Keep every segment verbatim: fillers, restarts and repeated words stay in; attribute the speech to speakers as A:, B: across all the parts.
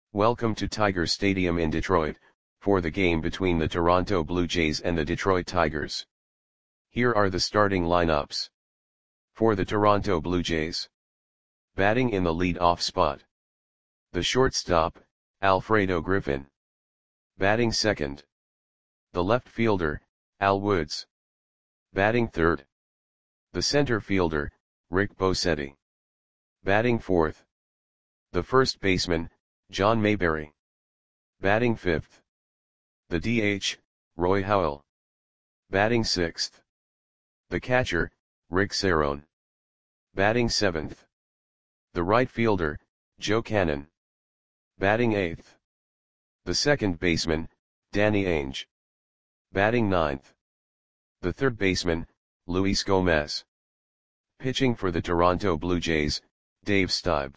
A: Welcome to Tiger Stadium in Detroit, for the game between the Toronto Blue Jays and the Detroit Tigers. Here are the starting lineups. For the Toronto Blue Jays. Batting in the lead-off spot. The shortstop, Alfredo Griffin. Batting second. The left fielder, Al Woods. Batting third. The center fielder, Rick Bosetti. Batting fourth. The first baseman, John Mayberry. Batting fifth. The D H, Roy Howell. Batting sixth. The catcher, Rick Cerone. Batting seventh. The right fielder, Joe Cannon. Batting eighth. The second baseman, Danny Ainge. Batting ninth. The third baseman, Luis Gomez. Pitching for the Toronto Blue Jays, Dave Stieb.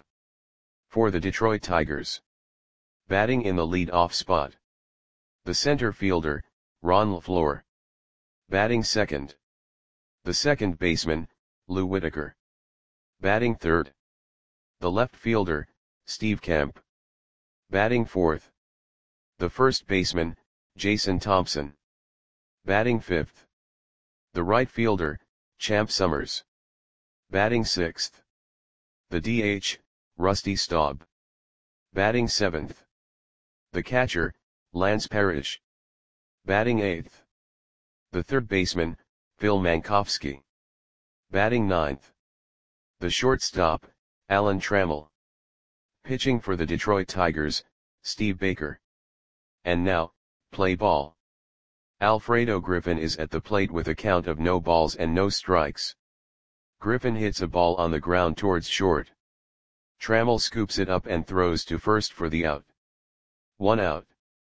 A: For the Detroit Tigers. Batting in the lead-off spot. The center fielder, Ron LeFlore. Batting second. The second baseman, Lou Whitaker. Batting third. The left fielder, Steve Kemp. Batting fourth. The first baseman, Jason Thompson. Batting fifth. The right fielder, Champ Summers. Batting sixth. The D H, Rusty Staub. Batting seventh. The catcher, Lance Parrish. Batting eighth. The third baseman, Phil Mankowski. Batting ninth. The shortstop, Alan Trammell. Pitching for the Detroit Tigers, Steve Baker. And now, play ball. Alfredo Griffin is at the plate with a count of no balls and no strikes. Griffin hits a ball on the ground towards short. Trammell scoops it up and throws to first for the out. One out.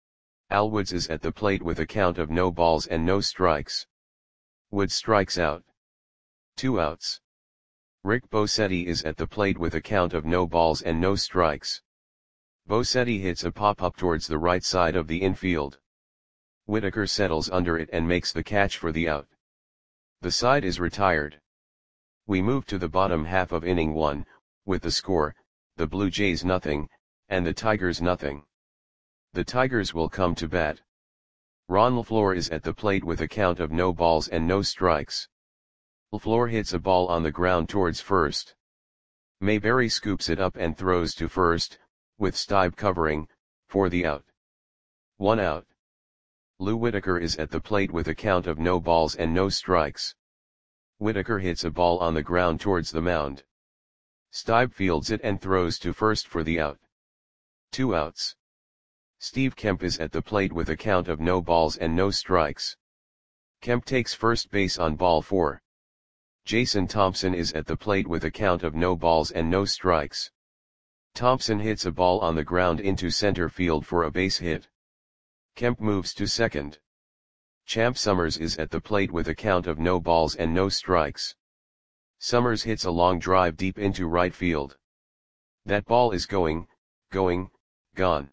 A: Al Woods is at the plate with a count of no balls and no strikes. Woods strikes out. Two outs. Rick Bosetti is at the plate with a count of no balls and no strikes. Bosetti hits a pop-up towards the right side of the infield. Whitaker settles under it and makes the catch for the out. The side is retired. We move to the bottom half of inning one, with the score, the Blue Jays nothing, and the Tigers nothing. The Tigers will come to bat. Ron LeFlore is at the plate with a count of no balls and no strikes. LeFlore hits a ball on the ground towards first. Mayberry scoops it up and throws to first, with Stieb covering, for the out. One out. Lou Whitaker is at the plate with a count of no balls and no strikes. Whitaker hits a ball on the ground towards the mound. Stieb fields it and throws to first for the out. Two outs. Steve Kemp is at the plate with a count of no balls and no strikes. Kemp takes first base on ball four. Jason Thompson is at the plate with a count of no balls and no strikes. Thompson hits a ball on the ground into center field for a base hit. Kemp moves to second. Champ Summers is at the plate with a count of no balls and no strikes. Summers hits a long drive deep into right field. That ball is going, going, gone.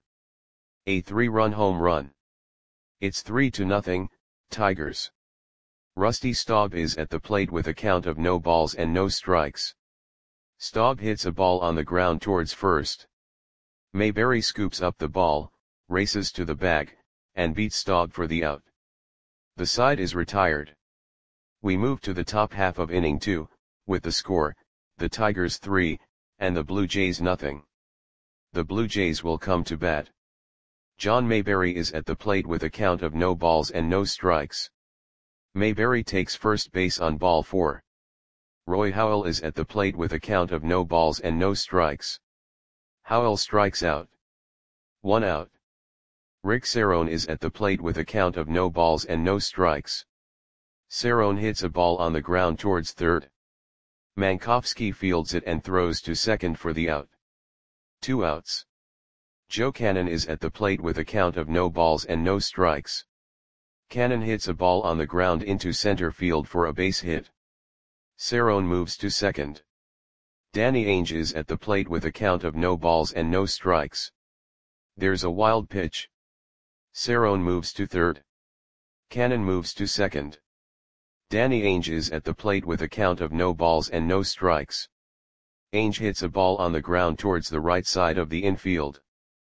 A: A three-run home run. It's three to nothing, Tigers. Rusty Staub is at the plate with a count of no balls and no strikes. Staub hits a ball on the ground towards first. Mayberry scoops up the ball, races to the bag, and beats Staub for the out. The side is retired. We move to the top half of inning two, with the score, the Tigers three, and the Blue Jays nothing. The Blue Jays will come to bat. John Mayberry is at the plate with a count of no balls and no strikes. Mayberry takes first base on ball four. Roy Howell is at the plate with a count of no balls and no strikes. Howell strikes out. One out. Rick Cerone is at the plate with a count of no balls and no strikes. Cerone hits a ball on the ground towards third. Mankowski fields it and throws to second for the out. Two outs. Joe Cannon is at the plate with a count of no balls and no strikes. Cannon hits a ball on the ground into center field for a base hit. Cerone moves to second. Danny Ainge is at the plate with a count of no balls and no strikes. There's a wild pitch. Cerone moves to third. Cannon moves to second. Danny Ainge is at the plate with a count of no balls and no strikes. Ainge hits a ball on the ground towards the right side of the infield.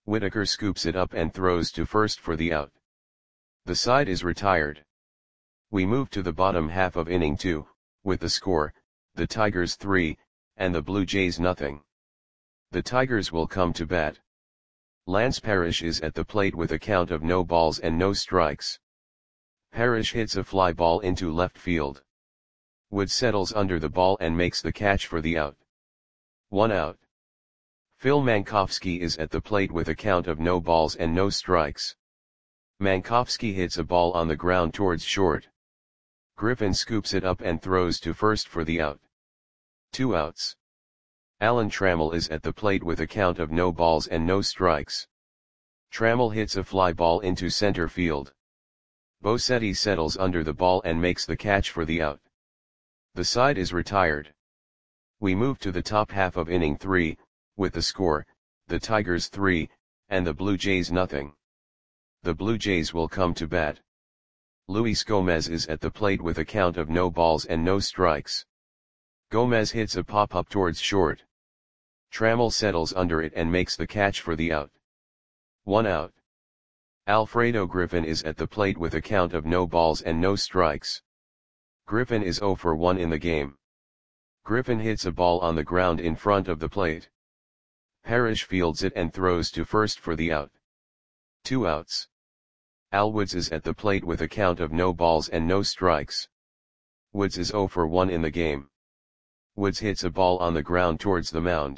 A: Whitaker scoops it up and throws to first for the out. The side is retired. We move to the bottom half of inning two, with the score, the Tigers three, and the Blue Jays nothing. The Tigers will come to bat. Lance Parrish is at the plate with a count of no balls and no strikes. Parrish hits a fly ball into left field. Woods settles under the ball and makes the catch for the out. One out. Phil Mankowski is at the plate with a count of no balls and no strikes. Mankowski hits a ball on the ground towards short. Griffin scoops it up and throws to first for the out. Two outs. Alan Trammell is at the plate with a count of no balls and no strikes. Trammell hits a fly ball into center field. Bosetti settles under the ball and makes the catch for the out. The side is retired. We move to the top half of inning three, with the score, the Tigers three, and the Blue Jays nothing. The Blue Jays will come to bat. Luis Gomez is at the plate with a count of no balls and no strikes. Gomez hits a pop-up towards short. Trammell settles under it and makes the catch for the out. One out. Alfredo Griffin is at the plate with a count of no balls and no strikes. Griffin is oh for one in the game. Griffin hits a ball on the ground in front of the plate. Parrish fields it and throws to first for the out. Two outs. Al Woods is at the plate with a count of no balls and no strikes. Woods is oh for one in the game. Woods hits a ball on the ground towards the mound.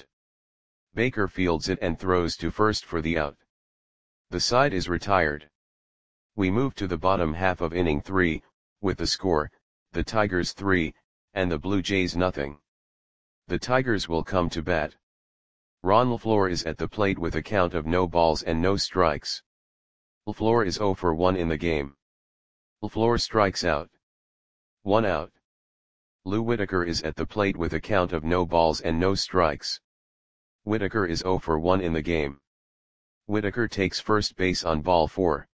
A: Baker fields it and throws to first for the out. The side is retired. We move to the bottom half of inning three, with the score, the Tigers three, and the Blue Jays nothing. The Tigers will come to bat. Ron LaFleur is at the plate with a count of no balls and no strikes. LaFleur is oh for one in the game. LaFleur strikes out. One out. Lou Whitaker is at the plate with a count of no balls and no strikes. Whitaker is oh for one in the game. Whitaker takes first base on ball four.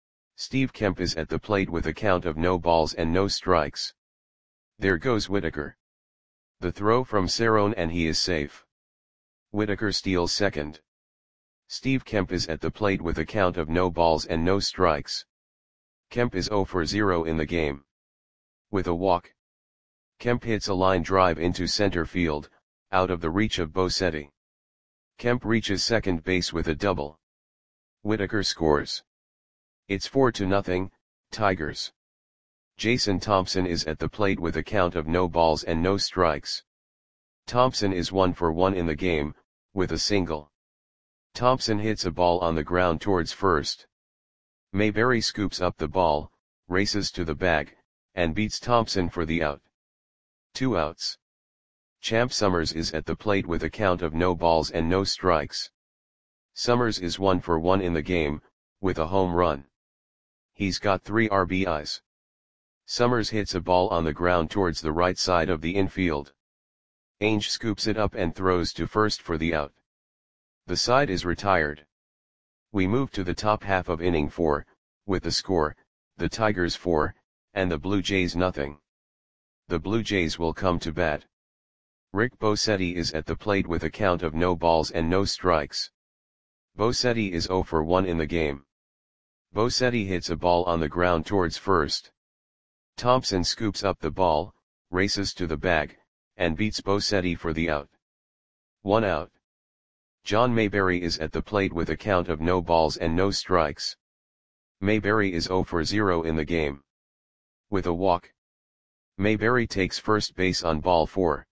A: Steve Kemp is at the plate with a count of no balls and no strikes. There goes Whitaker. The throw from Cerrone and he is safe. Whitaker steals second. Steve Kemp is at the plate with a count of no balls and no strikes. Kemp is oh for zero in the game. With a walk, Kemp hits a line drive into center field, out of the reach of Bosetti. Kemp reaches second base with a double. Whitaker scores. It's four to nothing, Tigers. Jason Thompson is at the plate with a count of no balls and no strikes. Thompson is one for one in the game, with a single. Thompson hits a ball on the ground towards first. Mayberry scoops up the ball, races to the bag, and beats Thompson for the out. Two outs. Champ Summers is at the plate with a count of no balls and no strikes. Summers is one for one in the game, with a home run. He's got three R B Is. Summers hits a ball on the ground towards the right side of the infield. Ainge scoops it up and throws to first for the out. The side is retired. We move to the top half of inning four, with the score, the Tigers four, and the Blue Jays nothing. The Blue Jays will come to bat. Rick Bosetti is at the plate with a count of no balls and no strikes. Bosetti is oh for one in the game. Bosetti hits a ball on the ground towards first. Thompson scoops up the ball, races to the bag, and beats Bosetti for the out. One out. John Mayberry is at the plate with a count of no balls and no strikes. Mayberry is oh for zero in the game. With a walk, Mayberry takes first base on ball four.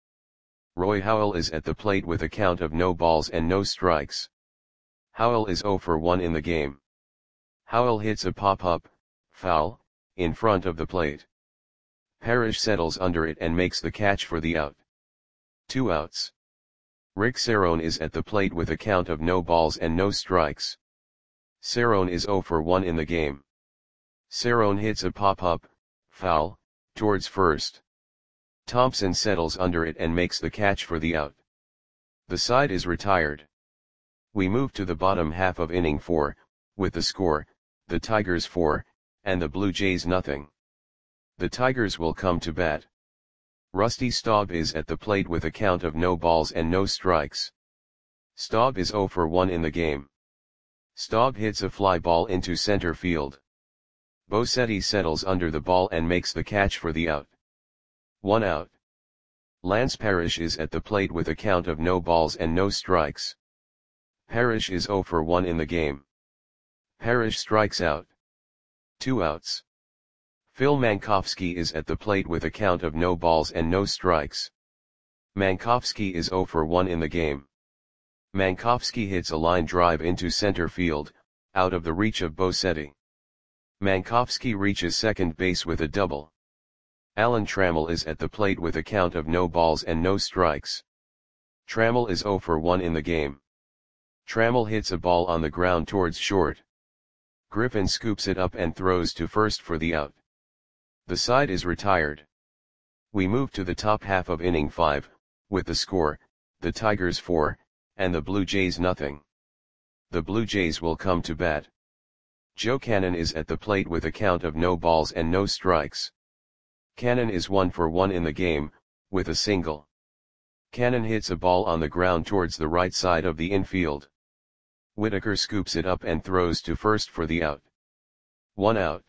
A: Roy Howell is at the plate with a count of no balls and no strikes. Howell is oh for one in the game. Howell hits a pop-up, foul, in front of the plate. Parrish settles under it and makes the catch for the out. Two outs. Rick Cerrone is at the plate with a count of no balls and no strikes. Cerrone is oh for one in the game. Cerrone hits a pop-up, foul, towards first. Thompson settles under it and makes the catch for the out. The side is retired. We move to the bottom half of inning four, with the score, the Tigers four, and the Blue Jays nothing. The Tigers will come to bat. Rusty Staub is at the plate with a count of no balls and no strikes. Staub is oh for one in the game. Staub hits a fly ball into center field. Bosetti settles under the ball and makes the catch for the out. One out. Lance Parrish is at the plate with a count of no balls and no strikes. Parrish is zero for one in the game. Parrish strikes out. Two outs. Phil Mankowski is at the plate with a count of no balls and no strikes. Mankowski is zero for one in the game. Mankowski hits a line drive into center field, out of the reach of Bosetti. Mankowski reaches second base with a double. Alan Trammell is at the plate with a count of no balls and no strikes. Trammell is zero for one in the game. Trammell hits a ball on the ground towards short. Griffin scoops it up and throws to first for the out. The side is retired. We move to the top half of inning five, with the score, the Tigers four, and the Blue Jays nothing. The Blue Jays will come to bat. Joe Cannon is at the plate with a count of no balls and no strikes. Cannon is one for one in the game, with a single. Cannon hits a ball on the ground towards the right side of the infield. Whitaker scoops it up and throws to first for the out. One out.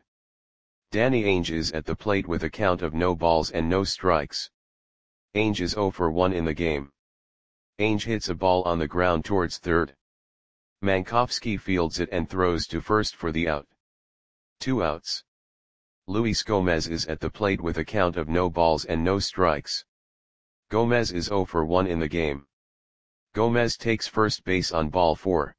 A: Danny Ainge is at the plate with a count of no balls and no strikes. Ainge is zero for one in the game. Ainge hits a ball on the ground towards third. Mankowski fields it and throws to first for the out. Two outs. Luis Gomez is at the plate with a count of no balls and no strikes. Gomez is zero for one in the game. Gomez takes first base on ball four.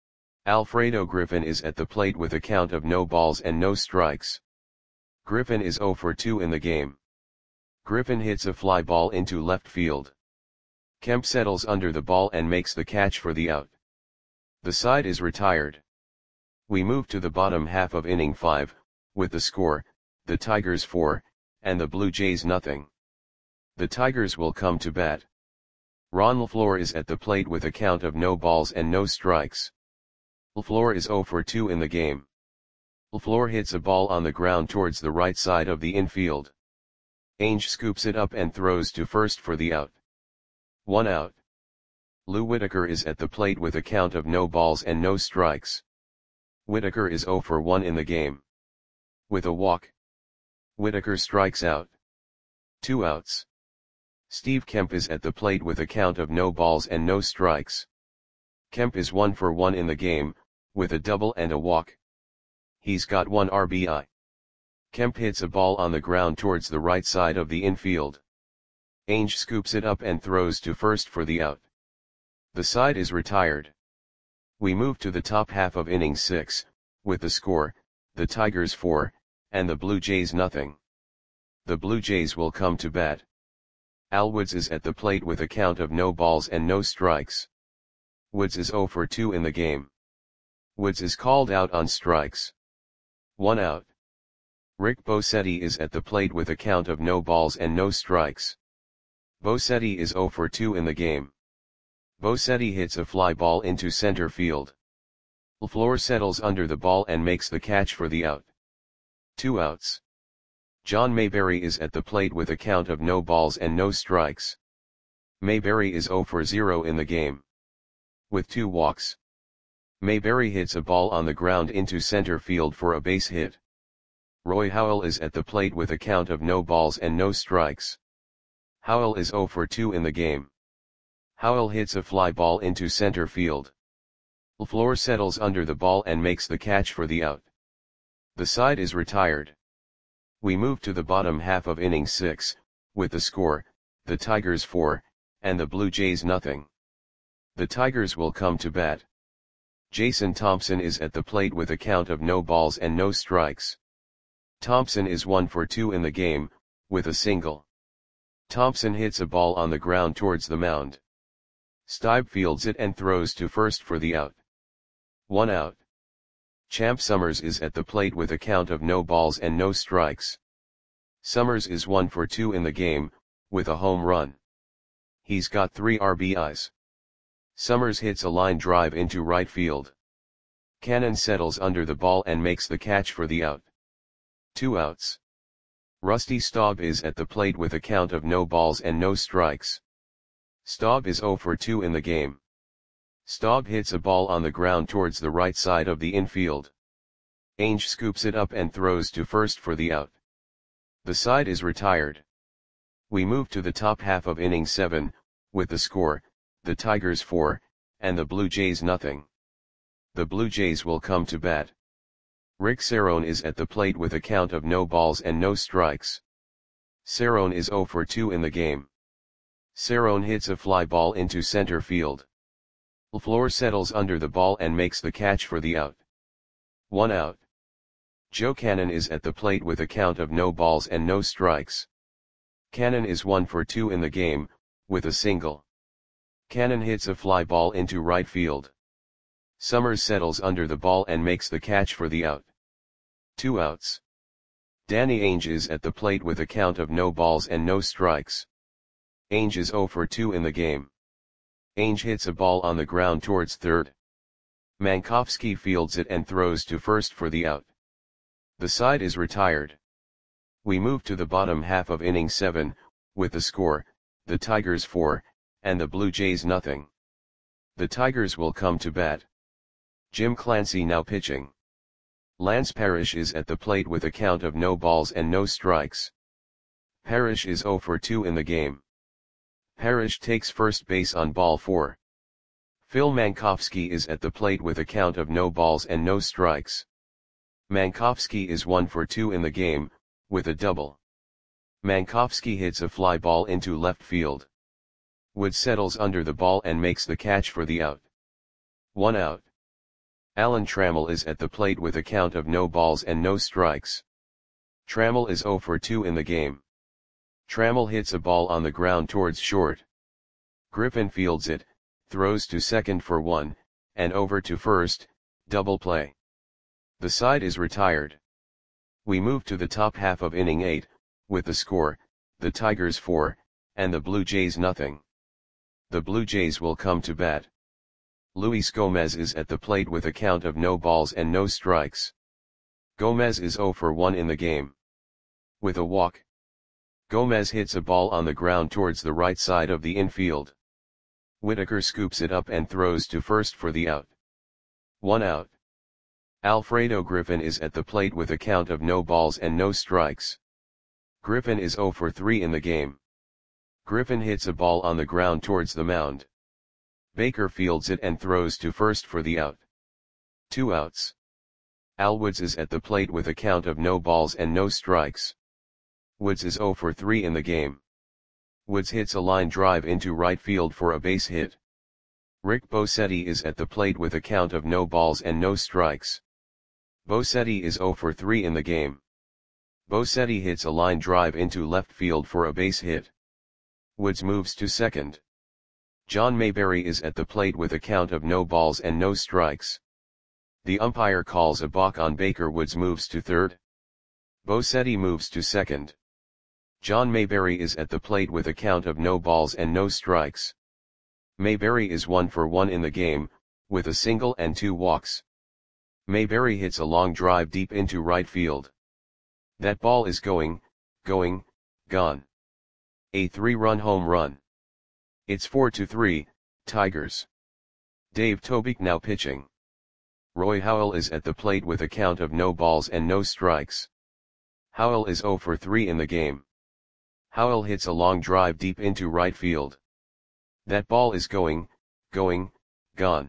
A: Alfredo Griffin is at the plate with a count of no balls and no strikes. Griffin is zero for two in the game. Griffin hits a fly ball into left field. Kemp settles under the ball and makes the catch for the out. The side is retired. We move to the bottom half of inning five, with the score, the Tigers four, and the Blue Jays nothing. The Tigers will come to bat. Ron LaFleur is at the plate with a count of no balls and no strikes. LaFleur is zero for two in the game. LaFleur hits a ball on the ground towards the right side of the infield. Ainge scoops it up and throws to first for the out. One out. Lou Whitaker is at the plate with a count of no balls and no strikes. Whitaker is zero for one in the game. With a walk. Whitaker strikes out. Two outs. Steve Kemp is at the plate with a count of no balls and no strikes. Kemp is one for one in the game, with a double and a walk. He's got one R B I. Kemp hits a ball on the ground towards the right side of the infield. Ainge scoops it up and throws to first for the out. The side is retired. We move to the top half of inning six, with the score, the Tigers four, and the Blue Jays nothing. The Blue Jays will come to bat. Al Woods is at the plate with a count of no balls and no strikes. Woods is zero for two in the game. Woods is called out on strikes. One out. Rick Bosetti is at the plate with a count of no balls and no strikes. Bosetti is zero for two in the game. Bosetti hits a fly ball into center field. LaFleur settles under the ball and makes the catch for the out. Two outs. John Mayberry is at the plate with a count of no balls and no strikes. Mayberry is zero for zero in the game. With two walks. Mayberry hits a ball on the ground into center field for a base hit. Roy Howell is at the plate with a count of no balls and no strikes. Howell is zero for two in the game. Howell hits a fly ball into center field. LaFleur settles under the ball and makes the catch for the out. The side is retired. We move to the bottom half of inning six, with the score, the Tigers four, and the Blue Jays nothing. The Tigers will come to bat. Jason Thompson is at the plate with a count of no balls and no strikes. Thompson is one for two in the game, with a single. Thompson hits a ball on the ground towards the mound. Stibe fields it and throws to first for the out. One out. Champ Summers is at the plate with a count of no balls and no strikes. Summers is one for two in the game, with a home run. He's got three R B Is. Summers hits a line drive into right field. Cannon settles under the ball and makes the catch for the out. Two outs. Rusty Staub is at the plate with a count of no balls and no strikes. Staub is zero for two in the game. Staub hits a ball on the ground towards the right side of the infield. Ainge scoops it up and throws to first for the out. The side is retired. We move to the top half of inning seven, with the score, the Tigers four, and the Blue Jays nothing. The Blue Jays will come to bat. Rick Cerrone is at the plate with a count of no balls and no strikes. Cerrone is oh for two in the game. Cerrone hits a fly ball into center field. LaFleur settles under the ball and makes the catch for the out. One out. Joe Cannon is at the plate with a count of no balls and no strikes. Cannon is one for two in the game, with a single. Cannon hits a fly ball into right field. Summers settles under the ball and makes the catch for the out. Two outs. Danny Ainge is at the plate with a count of no balls and no strikes. Ainge is oh for two in the game. Ainge hits a ball on the ground towards third. Mankowski fields it and throws to first for the out. The side is retired. We move to the bottom half of inning seven, with the score, the Tigers four, and the Blue Jays nothing. The Tigers will come to bat. Jim Clancy now pitching. Lance Parrish is at the plate with a count of no balls and no strikes. Parrish is oh for two in the game. Parrish takes first base on ball four. Phil Mankowski is at the plate with a count of no balls and no strikes. Mankowski is one for two in the game, with a double. Mankowski hits a fly ball into left field. Wood settles under the ball and makes the catch for the out. One out. Alan Trammell is at the plate with a count of no balls and no strikes. Trammell is oh for two in the game. Trammell hits a ball on the ground towards short. Griffin fields it, throws to second for one, and over to first, double play. The side is retired. We move to the top half of inning eight, with the score, the Tigers four, and the Blue Jays nothing. The Blue Jays will come to bat. Luis Gomez is at the plate with a count of no balls and no strikes. Gomez is oh for one in the game. With a walk. Gomez hits a ball on the ground towards the right side of the infield. Whitaker scoops it up and throws to first for the out. One out. Alfredo Griffin is at the plate with a count of no balls and no strikes. Griffin is oh for three in the game. Griffin hits a ball on the ground towards the mound. Baker fields it and throws to first for the out. Two outs. Al Woods is at the plate with a count of no balls and no strikes. Woods is oh for three in the game. Woods hits a line drive into right field for a base hit. Rick Bosetti is at the plate with a count of no balls and no strikes. Bosetti is oh for three in the game. Bosetti hits a line drive into left field for a base hit. Woods moves to second. John Mayberry is at the plate with a count of no balls and no strikes. The umpire calls a balk on Baker. Woods moves to third. Bosetti moves to second. John Mayberry is at the plate with a count of no balls and no strikes. Mayberry is one for one in the game, with a single and two walks. Mayberry hits a long drive deep into right field. That ball is going, going, gone. A three-run home run. It's four to three, Tigers. Dave Tobick now pitching. Roy Howell is at the plate with a count of no balls and no strikes. Howell is oh for three in the game. Howell hits a long drive deep into right field. That ball is going, going, gone.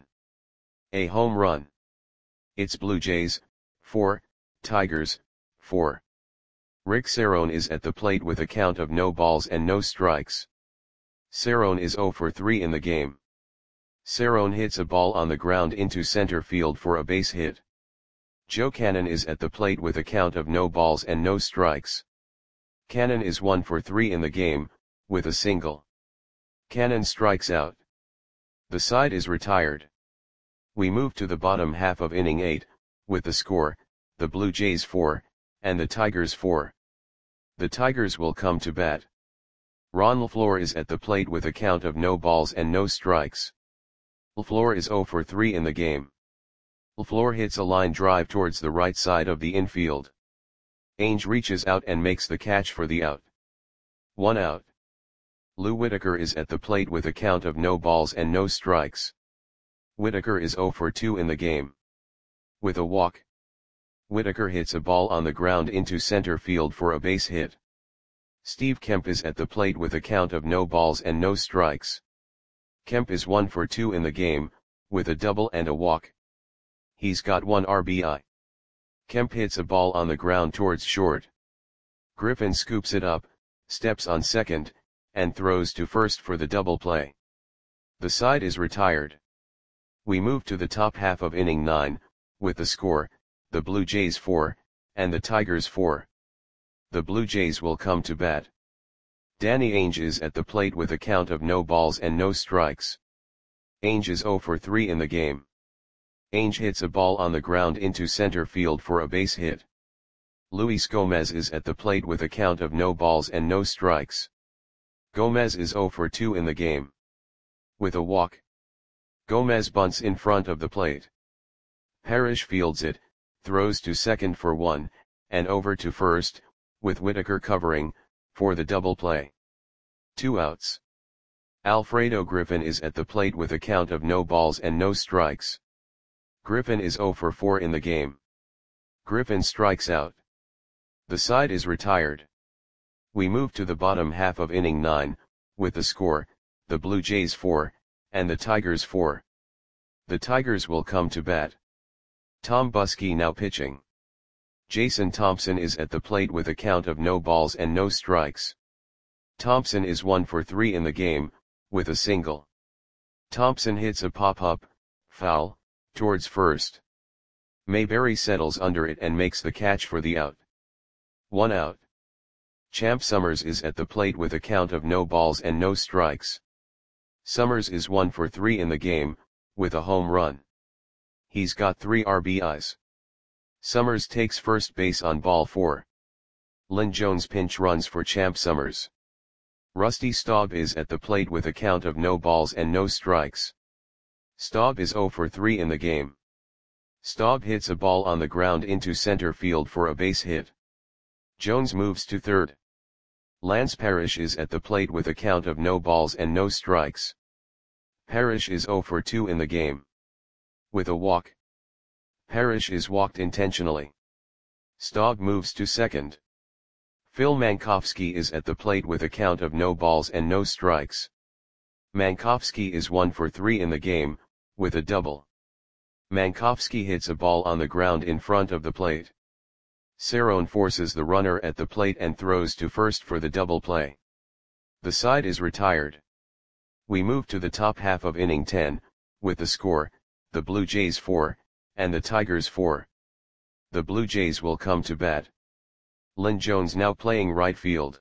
A: A home run. It's Blue Jays, four, Tigers, four. Rick Cerrone is at the plate with a count of no balls and no strikes. Cerrone is oh for three in the game. Cerrone hits a ball on the ground into center field for a base hit. Joe Cannon is at the plate with a count of no balls and no strikes. Cannon is one for three in the game, with a single. Cannon strikes out. The side is retired. We move to the bottom half of inning eight, with the score, the Blue Jays four, and the Tigers four. The Tigers will come to bat. Ron LaFleur is at the plate with a count of no balls and no strikes. LaFleur is oh for three in the game. LaFleur hits a line drive towards the right side of the infield. Ainge reaches out and makes the catch for the out. One out. Lou Whitaker is at the plate with a count of no balls and no strikes. Whitaker is zero for two in the game. With a walk, Whitaker hits a ball on the ground into center field for a base hit. Steve Kemp is at the plate with a count of no balls and no strikes. Kemp is one for two in the game, with a double and a walk. He's got one R B I. Kemp hits a ball on the ground towards short. Griffin scoops it up, steps on second, and throws to first for the double play. The side is retired. We move to the top half of inning nine, with the score, the Blue Jays four, and the Tigers four. The Blue Jays will come to bat. Danny Ainge is at the plate with a count of no balls and no strikes. Ainge is zero for three in the game. Ainge hits a ball on the ground into center field for a base hit. Luis Gomez is at the plate with a count of no balls and no strikes. Gomez is zero for two in the game. With a walk, Gomez bunts in front of the plate. Parrish fields it, throws to second for one, and over to first, with Whitaker covering, for the double play. Two outs. Alfredo Griffin is at the plate with a count of no balls and no strikes. Griffin is zero for four in the game. Griffin strikes out. The side is retired. We move to the bottom half of inning nine, with the score, the Blue Jays four, and the Tigers four. The Tigers will come to bat. Tom Buskey now pitching. Jason Thompson is at the plate with a count of no balls and no strikes. Thompson is one for three in the game, with a single. Thompson hits a pop-up, foul, towards first. Mayberry settles under it and makes the catch for the out. One out. Champ Summers is at the plate with a count of no balls and no strikes. Summers is one for three in the game, with a home run. He's got three R B Is. Summers takes first base on ball four. Lynn Jones pinch runs for Champ Summers. Rusty Staub is at the plate with a count of no balls and no strikes. Staub is zero for three in the game. Staub hits a ball on the ground into center field for a base hit. Jones moves to third. Lance Parrish is at the plate with a count of no balls and no strikes. Parrish is zero for two in the game. With a walk, Parrish is walked intentionally. Staub moves to second. Phil Mankowski is at the plate with a count of no balls and no strikes. Mankowski is one for three in the game, with a double. Mankowski hits a ball on the ground in front of the plate. Cerrone forces the runner at the plate and throws to first for the double play. The side is retired. We move to the top half of inning ten, with the score, the Blue Jays four, and the Tigers four. The Blue Jays will come to bat. Lynn Jones now playing right field.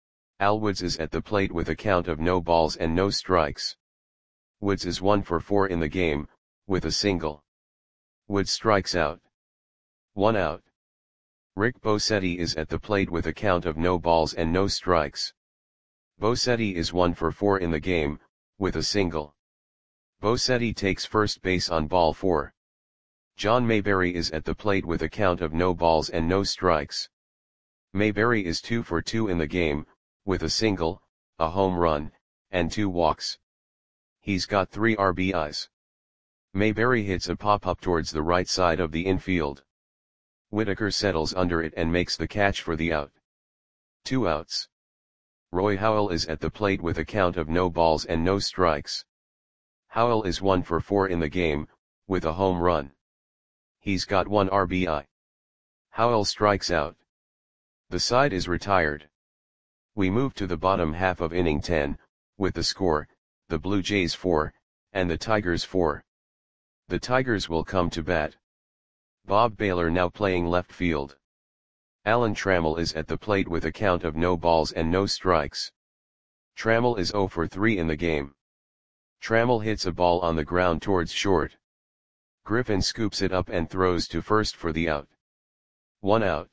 A: Al Woods is at the plate with a count of no balls and no strikes. Woods is one for four in the game, with a single. Woods strikes out. One out. Rick Bosetti is at the plate with a count of no balls and no strikes. Bosetti is one for four in the game, with a single. Bosetti takes first base on ball four. John Mayberry is at the plate with a count of no balls and no strikes. Mayberry is two for two in the game, with a single, a home run, and two walks. He's got three R B Is. Mayberry hits a pop-up towards the right side of the infield. Whitaker settles under it and makes the catch for the out. Two outs. Roy Howell is at the plate with a count of no balls and no strikes. Howell is one for four in the game, with a home run. He's got one R B I. Howell strikes out. The side is retired. We move to the bottom half of inning ten, with the score, the Blue Jays four, and the Tigers four. The Tigers will come to bat. Bob Baylor now playing left field. Alan Trammell is at the plate with a count of no balls and no strikes. Trammell is zero for three in the game. Trammell hits a ball on the ground towards short. Griffin scoops it up and throws to first for the out. One out.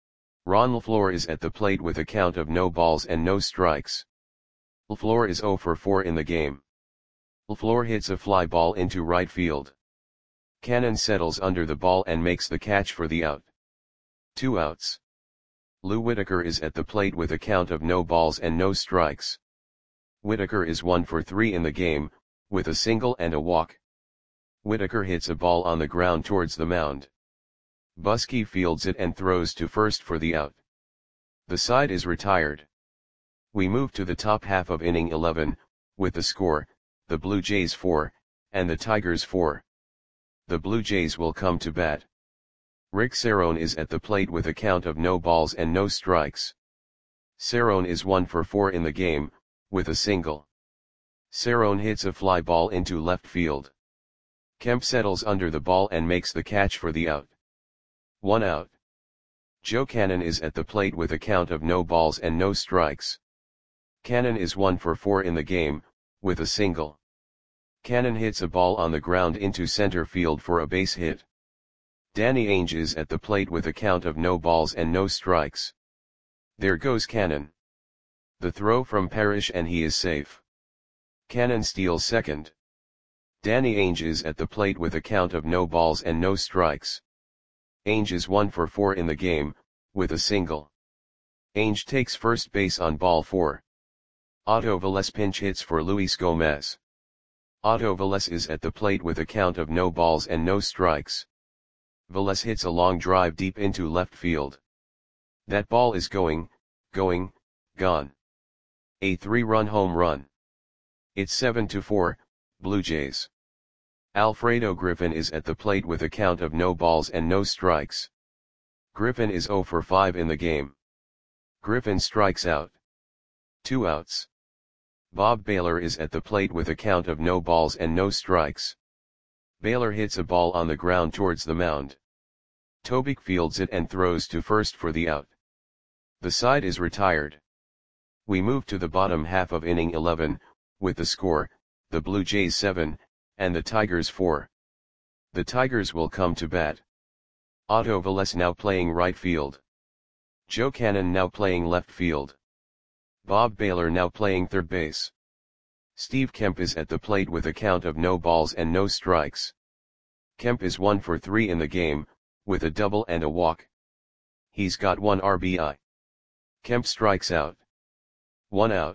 A: Ron LaFleur is at the plate with a count of no balls and no strikes. LaFleur is zero for four in the game. LaFleur hits a fly ball into right field. Cannon settles under the ball and makes the catch for the out. Two outs. Lou Whitaker is at the plate with a count of no balls and no strikes. Whitaker is one for three in the game, with a single and a walk. Whitaker hits a ball on the ground towards the mound. Buskey fields it and throws to first for the out. The side is retired. We move to the top half of inning eleven, with the score, the Blue Jays four, and the Tigers four. The Blue Jays will come to bat. Rick Cerrone is at the plate with a count of no balls and no strikes. Cerrone is one for four in the game, with a single. Cerrone hits a fly ball into left field. Kemp settles under the ball and makes the catch for the out. One out. Joe Cannon is at the plate with a count of no balls and no strikes. Cannon is one for four in the game, with a single. Cannon hits a ball on the ground into center field for a base hit. Danny Ainge is at the plate with a count of no balls and no strikes. There goes Cannon. The throw from Parrish and he is safe. Cannon steals second. Danny Ainge is at the plate with a count of no balls and no strikes. Ainge is one for four in the game, with a single. Ainge takes first base on ball four. Otto Velez pinch hits for Luis Gomez. Otto Velez is at the plate with a count of no balls and no strikes. Velez hits a long drive deep into left field. That ball is going, going, gone. A three-run home run. It's seven to four, Blue Jays. Alfredo Griffin is at the plate with a count of no balls and no strikes. Griffin is zero for five in the game. Griffin strikes out. Two outs. Bob Baylor is at the plate with a count of no balls and no strikes. Baylor hits a ball on the ground towards the mound. Tobik fields it and throws to first for the out. The side is retired. We move to the bottom half of inning eleven, with the score, the Blue Jays seven, and the Tigers four. The Tigers will come to bat. Otto Velez now playing right field. Joe Cannon now playing left field. Bob Baylor now playing third base. Steve Kemp is at the plate with a count of no balls and no strikes. Kemp is one for three in the game, with a double and a walk. He's got one R B I. Kemp strikes out. One out.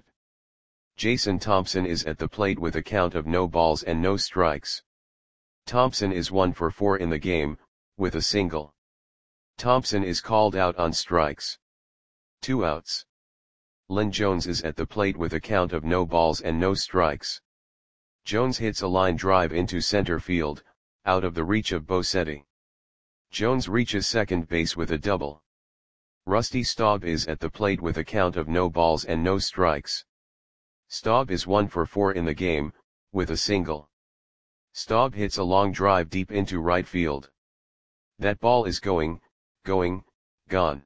A: Jason Thompson is at the plate with a count of no balls and no strikes. Thompson is one for four in the game, with a single. Thompson is called out on strikes. Two outs. Lynn Jones is at the plate with a count of no balls and no strikes. Jones hits a line drive into center field, out of the reach of Bosetti. Jones reaches second base with a double. Rusty Staub is at the plate with a count of no balls and no strikes. Staub is one for four in the game, with a single. Staub hits a long drive deep into right field. That ball is going, going, gone.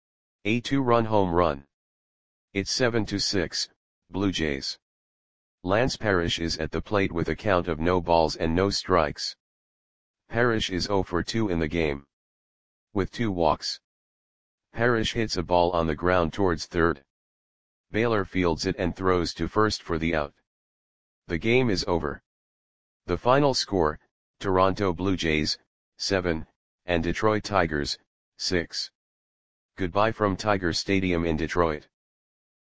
A: A two-run home run. It's seven to six, Blue Jays. Lance Parrish is at the plate with a count of no balls and no strikes. Parrish is zero for two in the game. With two walks. Parrish hits a ball on the ground towards third. Baylor fields it and throws to first for the out. The game is over. The final score, Toronto Blue Jays, seven, and Detroit Tigers, six. Goodbye from Tiger Stadium in Detroit.